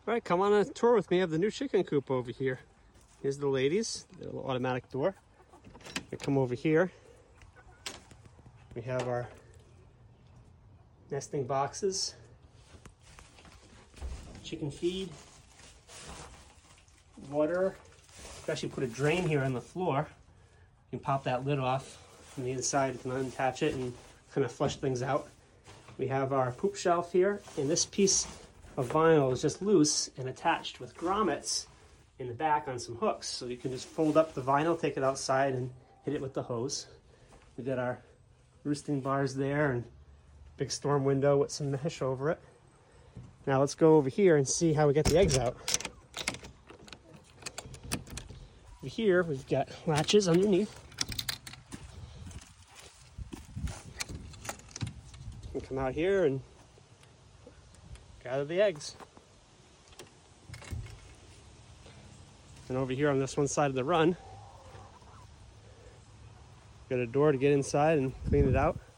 All right, come on a tour with me of the new chicken coop over here. Here's the ladies, the little automatic door. We come over here. We have our nesting boxes, chicken feed, water. We actually put a drain here on the floor. You can pop that lid off from the inside. You can unattach it and kind of flush things out. We have our poop shelf here, and this piece of vinyl is just loose and attached with grommets in the back on some hooks. So you can just fold up the vinyl, take it outside, and hit it with the hose. We got our roosting bars there and big storm window with some mesh over it. Now let's go over here and see how we get the eggs out. Over here we've got latches underneath. You can come out here and gather the eggs. And over here on this one side of the run, got a door to get inside and clean it out.